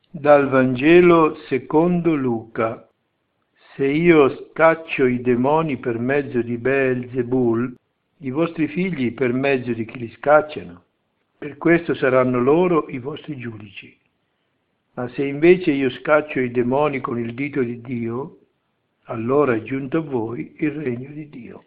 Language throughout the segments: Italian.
Dal Vangelo secondo Luca. Se io scaccio i demoni per mezzo di Beelzebul, i vostri figli per mezzo di chi li scacciano? Per questo saranno loro i vostri giudici. Ma se invece io scaccio i demoni con il dito di Dio, allora è giunto a voi il regno di Dio.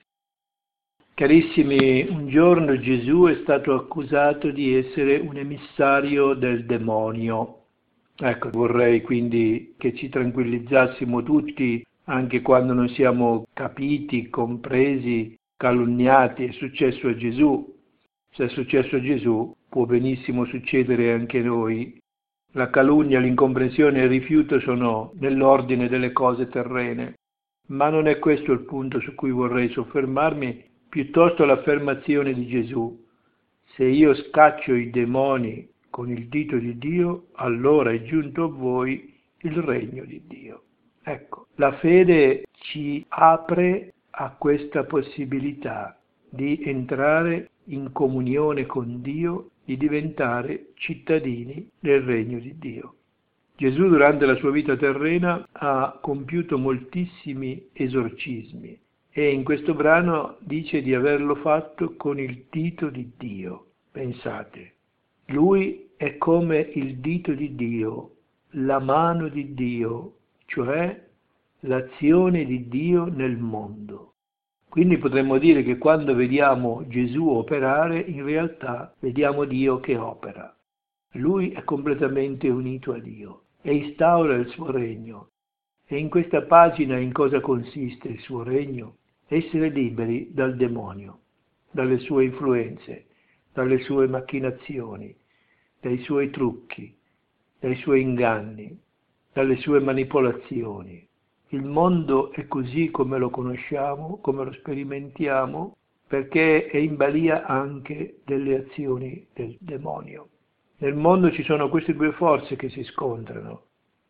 Carissimi, un giorno Gesù è stato accusato di essere un emissario del demonio. Ecco, vorrei quindi che ci tranquillizzassimo tutti, anche quando non siamo capiti, compresi, calunniati. È successo a Gesù. Se è successo a Gesù, può benissimo succedere anche a noi. La calunnia, l'incomprensione e il rifiuto sono nell'ordine delle cose terrene. Ma non è questo il punto su cui vorrei soffermarmi, piuttosto l'affermazione di Gesù. Se io scaccio i demoni con il dito di Dio, allora è giunto a voi il regno di Dio. Ecco, la fede ci apre a questa possibilità di entrare in comunione con Dio, di diventare cittadini del regno di Dio. Gesù durante la sua vita terrena ha compiuto moltissimi esorcismi e in questo brano dice di averlo fatto con il dito di Dio. Pensate, lui è come il dito di Dio, la mano di Dio, cioè l'azione di Dio nel mondo. Quindi potremmo dire che quando vediamo Gesù operare, in realtà vediamo Dio che opera. Lui è completamente unito a Dio e instaura il suo regno. E in questa pagina in cosa consiste il suo regno? Essere liberi dal demonio, dalle sue influenze, dalle sue macchinazioni, dai suoi trucchi, dai suoi inganni, dalle sue manipolazioni. Il mondo è così come lo conosciamo, come lo sperimentiamo, perché è in balia anche delle azioni del demonio. Nel mondo ci sono queste due forze che si scontrano: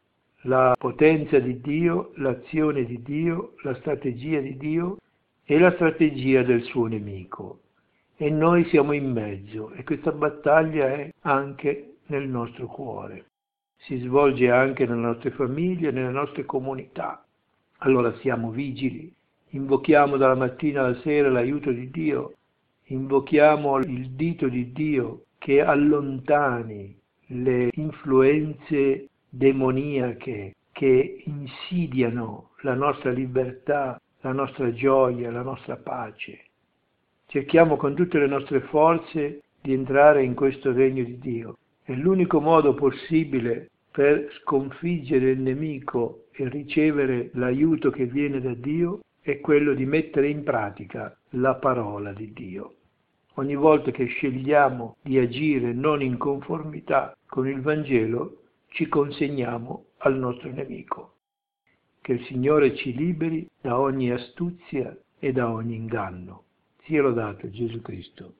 la potenza di Dio, l'azione di Dio, la strategia di Dio e la strategia del suo nemico. E noi siamo in mezzo e questa battaglia è anche nel nostro cuore. Si svolge anche nelle nostre famiglie, nelle nostre comunità. Allora siamo vigili, invochiamo dalla mattina alla sera l'aiuto di Dio, invochiamo il dito di Dio che allontani le influenze demoniache che insidiano la nostra libertà, la nostra gioia, la nostra pace. Cerchiamo con tutte le nostre forze di entrare in questo regno di Dio. È l'unico modo possibile per sconfiggere il nemico e ricevere l'aiuto che viene da Dio è quello di mettere in pratica la parola di Dio. Ogni volta che scegliamo di agire non in conformità con il Vangelo, ci consegniamo al nostro nemico. Che il Signore ci liberi da ogni astuzia e da ogni inganno. Sia lodato Gesù Cristo.